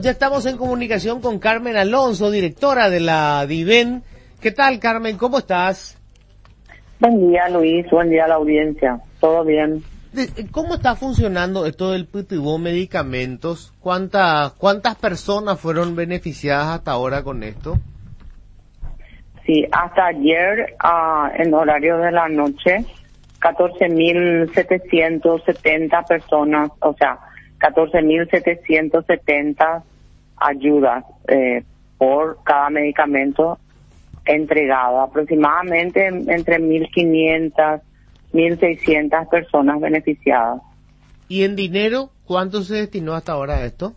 Ya estamos en comunicación con Carmen Alonso, directora de la DIVEN. ¿Qué tal, Carmen? ¿Cómo estás? Buen día, Luis. Buen día a la audiencia. ¿Todo bien? ¿Cómo está funcionando esto del PTU medicamentos? ¿Cuántas personas fueron beneficiadas hasta ahora con esto? Sí, hasta ayer, en horario de la noche, 14.770 personas, o sea, 14.770 ayudas por cada medicamento entregado. Aproximadamente entre 1.500, 1.600 personas beneficiadas. ¿Y en dinero cuánto se destinó hasta ahora a esto?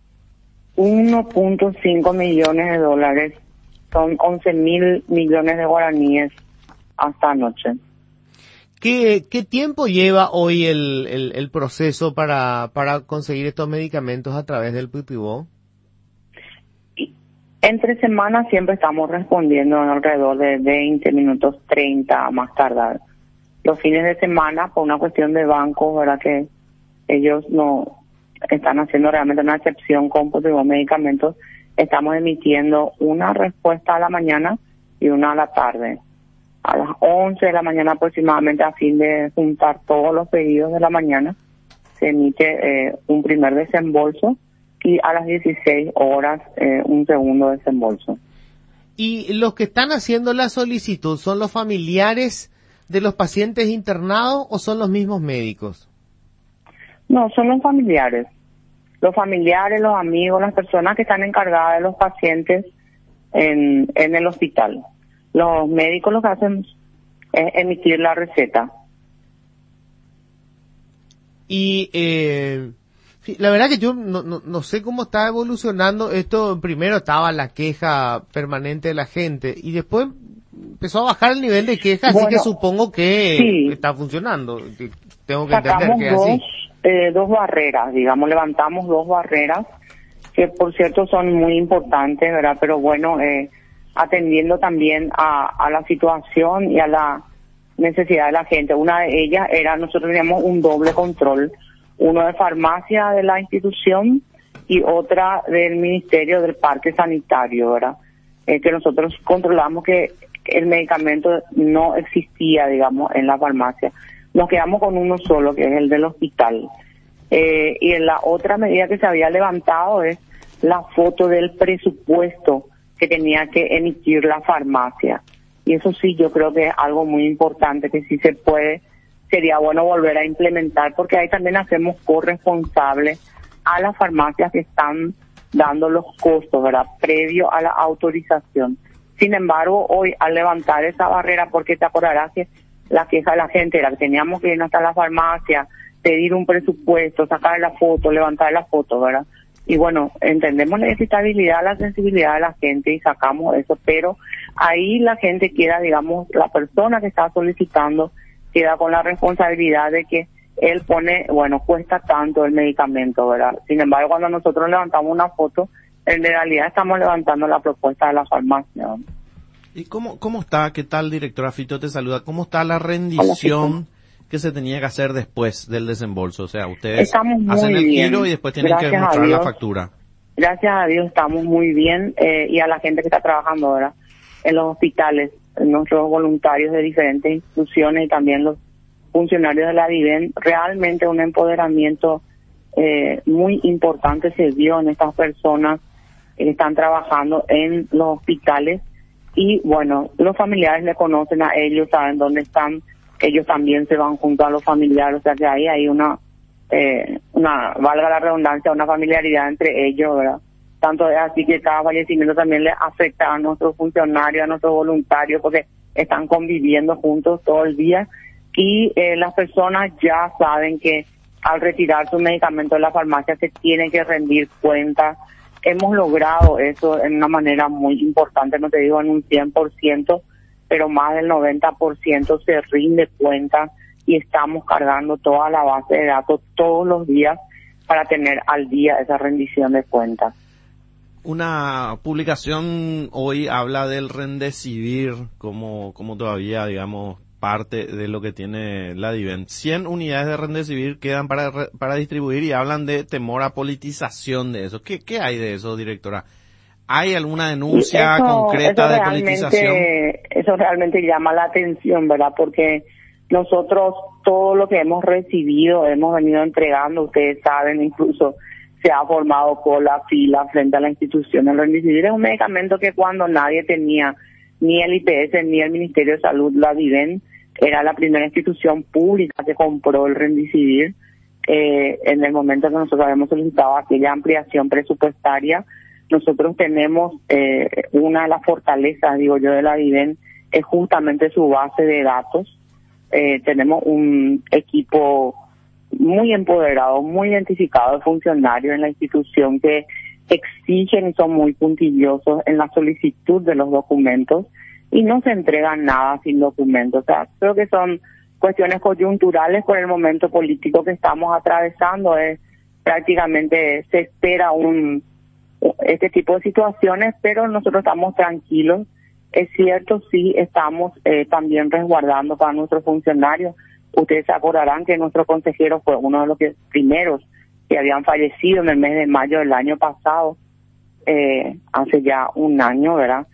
1.5 millones de dólares. Son 11.000 millones de guaraníes hasta anoche. ¿Qué tiempo lleva hoy el proceso para conseguir estos medicamentos a través del PTU? Entre semanas siempre estamos respondiendo en alrededor de 20 minutos, 30 más tardar. Los fines de semana, por una cuestión de bancos, ¿verdad? Que ellos no están haciendo realmente una excepción con medicamentos, estamos emitiendo una respuesta a la mañana y una a la tarde. A las 11 de la mañana aproximadamente, a fin de juntar todos los pedidos de la mañana, se emite un primer desembolso y a las 16 horas un segundo desembolso. ¿Y los que están haciendo la solicitud son los familiares de los pacientes internados o son los mismos médicos? No, son los familiares. Los familiares, los amigos, las personas que están encargadas de los pacientes en el hospital. Los médicos lo que hacen es emitir la receta. Y la verdad que yo no sé cómo está evolucionando esto. Primero estaba la queja permanente de la gente y después empezó a bajar el nivel de queja, así que supongo que sí está funcionando. Tengo que entender que es así. Dos barreras, digamos, levantamos dos barreras que por cierto son muy importantes, ¿verdad? Pero bueno, atendiendo también a la situación y a la necesidad de la gente. Una de ellas era, nosotros teníamos un doble control, uno de farmacia de la institución y otra del Ministerio del Parque Sanitario, ¿verdad? Que nosotros controlamos que el medicamento no existía, digamos, en la farmacia. Nos quedamos con uno solo, que es el del hospital. Y en la otra medida que se había levantado es la foto del presupuesto que tenía que emitir la farmacia. Y eso sí, yo creo que es algo muy importante, que si se puede, sería bueno volver a implementar, porque ahí también hacemos corresponsables a las farmacias que están dando los costos, ¿verdad?, previo a la autorización. Sin embargo, hoy al levantar esa barrera, porque te acordarás que la queja de la gente era que teníamos que ir hasta la farmacia, pedir un presupuesto, sacar la foto, levantar la foto, ¿verdad? Y bueno, entendemos la equitabilidad, la sensibilidad de la gente y sacamos eso, pero ahí la gente queda, digamos, la persona que está solicitando queda con la responsabilidad de que él pone, bueno, cuesta tanto el medicamento, ¿verdad? Sin embargo, cuando nosotros levantamos una foto, en realidad estamos levantando la propuesta de la farmacia, ¿no? ¿Y cómo está? ¿Qué tal, directora? Fito te saluda. ¿Cómo está la rendición que se tenía que hacer después del desembolso? O sea, ustedes hacen el giro y después tienen que mostrar la factura. Gracias a Dios estamos muy bien, y a la gente que está trabajando ahora en los hospitales, nuestros voluntarios de diferentes instituciones y también los funcionarios de la DIVEN, realmente un empoderamiento muy importante se dio en estas personas que están trabajando en los hospitales. Y bueno, los familiares le conocen a ellos, saben dónde están, ellos también se van junto a los familiares, o sea que ahí hay una, valga la redundancia, una familiaridad entre ellos, ¿verdad? Tanto es así que cada fallecimiento también le afecta a nuestros funcionarios, a nuestros voluntarios, porque están conviviendo juntos todo el día y las personas ya saben que al retirar su medicamento de la farmacia se tienen que rendir cuentas. Hemos logrado eso en una manera muy importante, no te digo en un 100%, pero más del 90% se rinde cuenta y estamos cargando toda la base de datos todos los días para tener al día esa rendición de cuentas. Una publicación hoy habla del Remdesivir como todavía, digamos, parte de lo que tiene la DIVEN. 100 unidades de Remdesivir quedan para distribuir y hablan de temor a politización de eso. ¿Qué hay de eso, directora? ¿Hay alguna denuncia concreta de politización? Eso realmente llama la atención, ¿verdad? Porque nosotros todo lo que hemos recibido, hemos venido entregando, ustedes saben, incluso se ha formado cola, fila frente a la institución. El Remdesivir es un medicamento que cuando nadie tenía ni el IPS ni el Ministerio de Salud, la DIVEN era la primera institución pública que compró el Remdesivir. En el momento que nosotros habíamos solicitado aquella ampliación presupuestaria, nosotros tenemos una de las fortalezas, digo yo, de la DIVEN es justamente su base de datos. Tenemos un equipo muy empoderado, muy identificado de funcionarios en la institución que exigen y son muy puntillosos en la solicitud de los documentos y no se entregan nada sin documentos. O sea, creo que son cuestiones coyunturales por el momento político que estamos atravesando. Prácticamente se espera este tipo de situaciones, pero nosotros estamos tranquilos. Es cierto, sí, estamos también resguardando para nuestros funcionarios. Ustedes se acordarán que nuestro consejero fue uno de los primeros que habían fallecido en el mes de mayo del año pasado, hace ya un año, ¿verdad?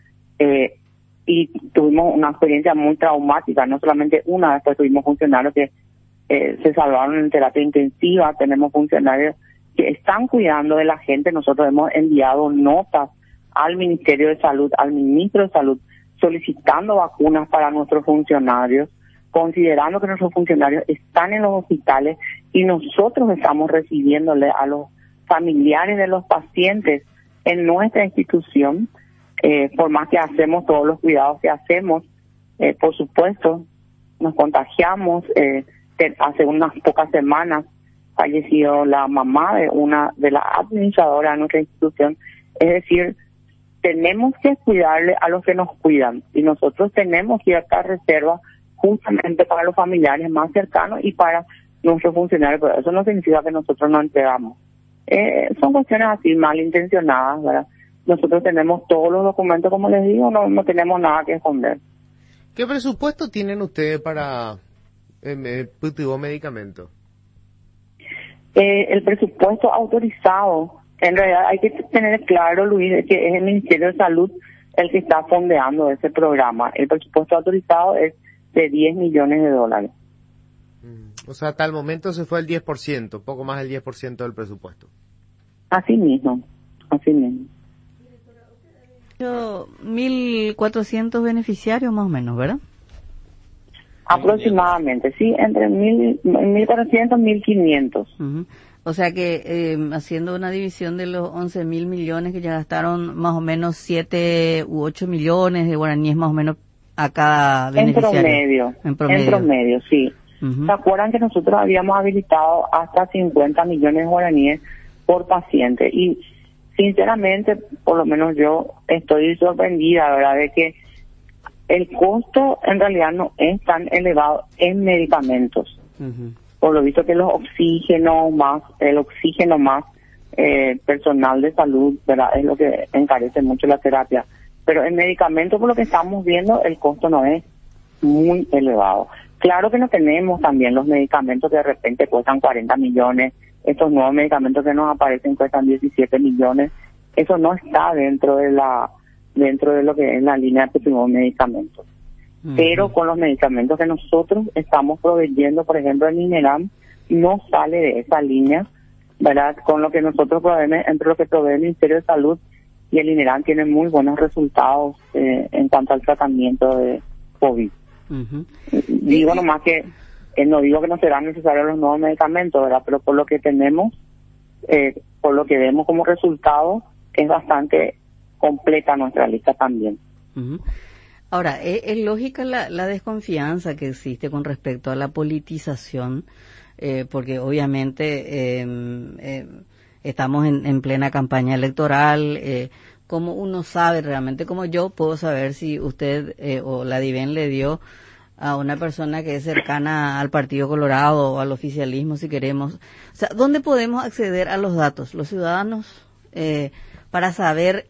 Y tuvimos una experiencia muy traumática, no solamente una, después tuvimos funcionarios que se salvaron en terapia intensiva, tenemos funcionarios que están cuidando de la gente. Nosotros hemos enviado notas al Ministerio de Salud, al Ministro de Salud, solicitando vacunas para nuestros funcionarios, considerando que nuestros funcionarios están en los hospitales y nosotros estamos recibiéndole a los familiares de los pacientes en nuestra institución, por más que hacemos todos los cuidados que hacemos, por supuesto, nos contagiamos. Hace unas pocas semanas falleció la mamá de una de las administradoras de nuestra institución. Es decir, tenemos que cuidarle a los que nos cuidan y nosotros tenemos cierta reserva justamente para los familiares más cercanos y para nuestros funcionarios, pero eso no significa que nosotros no entregamos. Son cuestiones así malintencionadas, ¿verdad? Nosotros tenemos todos los documentos, como les digo, no tenemos nada que esconder. ¿Qué presupuesto tienen ustedes para medicamentos? El presupuesto autorizado, en realidad hay que tener claro, Luis, que es el Ministerio de Salud el que está fondeando ese programa. El presupuesto autorizado es de $10 millones. O sea, hasta el momento se fue el 10%, poco más del 10% del presupuesto. Así mismo. 1.400 beneficiarios más o menos, ¿verdad? Aproximadamente, sí, entre 1.400 y 1.500. Uh-huh. O sea que haciendo una división de los 11.000 millones que ya gastaron, más o menos 7 u 8 millones de guaraníes más o menos a cada beneficiario. En promedio, sí. Uh-huh. ¿Se acuerdan que nosotros habíamos habilitado hasta 50 millones de guaraníes por paciente? Y sinceramente, por lo menos yo estoy sorprendida, ¿verdad?, de que el costo en realidad no es tan elevado en medicamentos. Uh-huh. Por lo visto que el oxígeno más personal de salud, ¿verdad?, es lo que encarece mucho la terapia. Pero en medicamentos, por lo que estamos viendo, el costo no es muy elevado. Claro que no tenemos también los medicamentos que de repente cuestan 40 millones, estos nuevos medicamentos que nos aparecen cuestan 17 millones. Eso no está dentro de lo que es la línea de nuevos medicamentos. Uh-huh. Pero con los medicamentos que nosotros estamos proveyendo, por ejemplo el Mineram, no sale de esa línea, ¿verdad? Con lo que nosotros proveemos, entre lo que provee el Ministerio de Salud y el Mineram, tiene muy buenos resultados en cuanto al tratamiento de COVID. Uh-huh. Digo nomás que no digo que no serán necesarios los nuevos medicamentos, ¿verdad? Pero por lo que tenemos, por lo que vemos como resultado, es bastante completa nuestra lista también. Uh-huh. Ahora, es lógica la desconfianza que existe con respecto a la politización, porque obviamente estamos en plena campaña electoral. ¿Cómo uno sabe realmente? ¿Cómo yo puedo saber si usted o la DIVEN le dio a una persona que es cercana al Partido Colorado o al oficialismo, si queremos? O sea, ¿dónde podemos acceder a los datos, los ciudadanos, para saber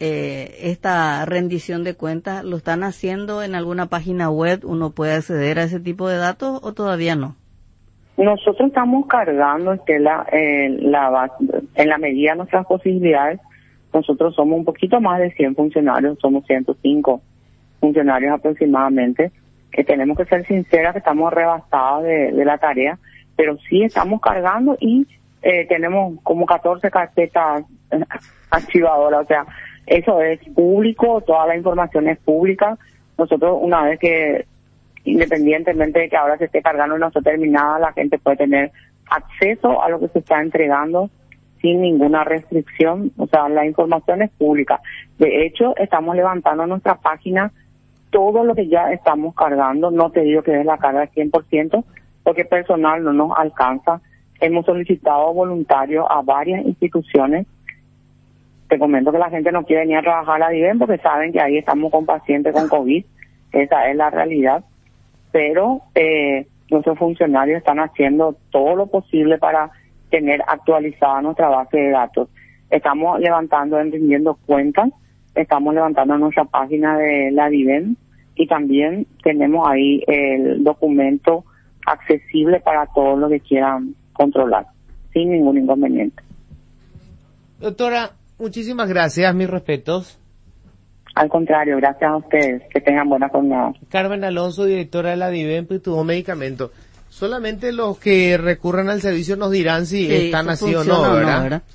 esta rendición de cuentas, ¿lo están haciendo en alguna página web? ¿Uno puede acceder a ese tipo de datos o todavía no? Nosotros estamos cargando, Estela, en la medida de nuestras posibilidades. Nosotros somos un poquito más de 100 funcionarios, somos 105 funcionarios aproximadamente, que tenemos que ser sinceras que estamos rebasados de la tarea, pero sí estamos cargando y tenemos como 14 carpetas archivadoras, o sea, eso es público, toda la información es pública. Nosotros, una vez que, independientemente de que ahora se esté cargando no esté terminada, la gente puede tener acceso a lo que se está entregando sin ninguna restricción, o sea, la información es pública. De hecho, estamos levantando en nuestra página todo lo que ya estamos cargando. No te digo que es la carga al 100%, porque personal no nos alcanza. Hemos solicitado voluntarios a varias instituciones. Te comento que la gente no quiere venir a trabajar a la DIVEN porque saben que ahí estamos con pacientes con COVID. Esa es la realidad. Pero nuestros funcionarios están haciendo todo lo posible para tener actualizada nuestra base de datos. Estamos levantando, rindiendo cuentas, estamos levantando nuestra página de la DIVEN y también tenemos ahí el documento accesible para todos los que quieran controlar, sin ningún inconveniente. Doctora, muchísimas gracias, mis respetos. Al contrario, gracias a ustedes, que tengan buena jornada. Carmen Alonso, directora de la DIVEN, pues tuvo medicamento. Solamente los que recurran al servicio nos dirán si están así o no, ¿verdad?